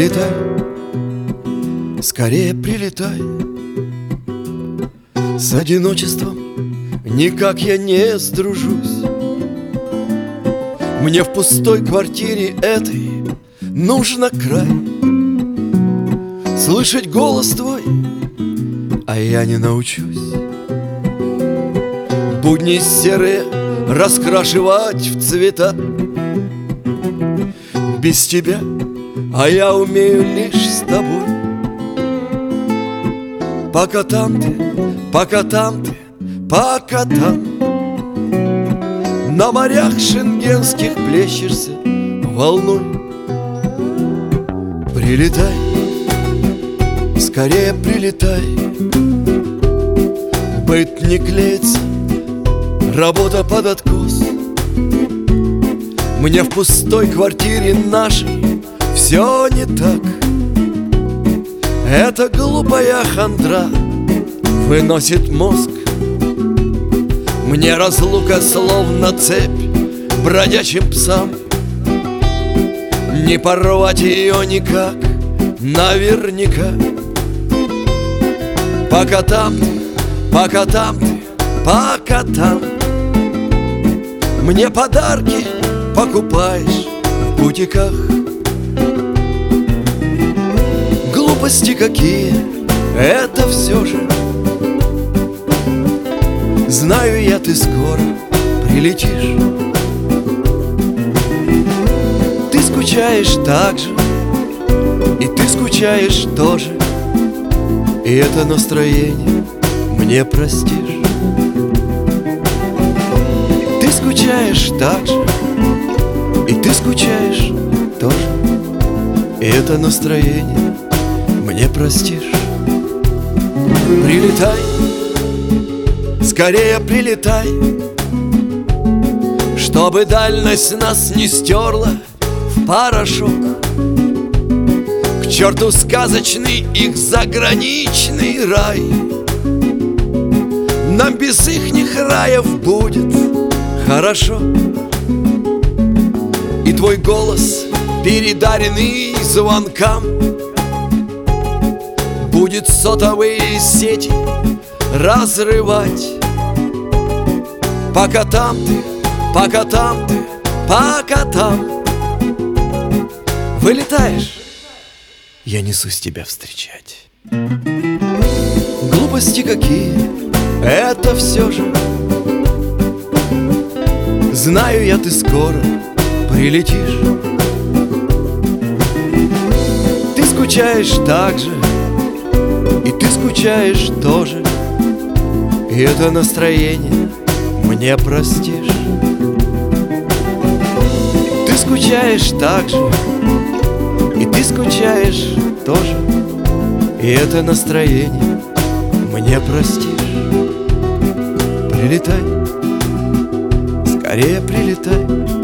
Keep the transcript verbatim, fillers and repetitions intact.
Прилетай, скорее прилетай. С одиночеством никак я не сдружусь. Мне в пустой квартире этой нужно край слышать голос твой, а я не научусь будни серые раскрашивать в цвета. Без тебя, а я умею лишь с тобой. Пока там ты, пока там ты, пока там на морях шенгенских плещешься волной. Прилетай, скорее прилетай. Быт не клеится, работа под откос. Мне в пустой квартире нашей все не так. Эта глупая хандра выносит мозг. Мне разлука словно цепь бродячим псам. Не порвать ее никак, наверняка. Пока там ты, пока там ты, пока там мне подарки покупаешь в бутиках. Глупости какие, это все же. Знаю я, ты скоро прилетишь. Ты скучаешь так же, и ты скучаешь тоже. И это настроение мне простишь. Ты скучаешь так же, и ты скучаешь тоже. И это настроение мне простишь. Прилетай, скорее прилетай, чтобы дальность нас не стерла в порошок. К черту сказочный их заграничный рай. Нам без ихних раев будет хорошо. И твой голос, передаренный звонкам, будет сотовые сети разрывать. Пока там ты, пока там ты, пока там вылетаешь, я несусь тебя встречать. Глупости какие, это все же. Знаю я, ты скоро прилетишь. Ты скучаешь так же, и ты скучаешь тоже. И это настроение мне простишь. Ты скучаешь так же, и ты скучаешь тоже. И это настроение мне простишь. Прилетай, скорее прилетай.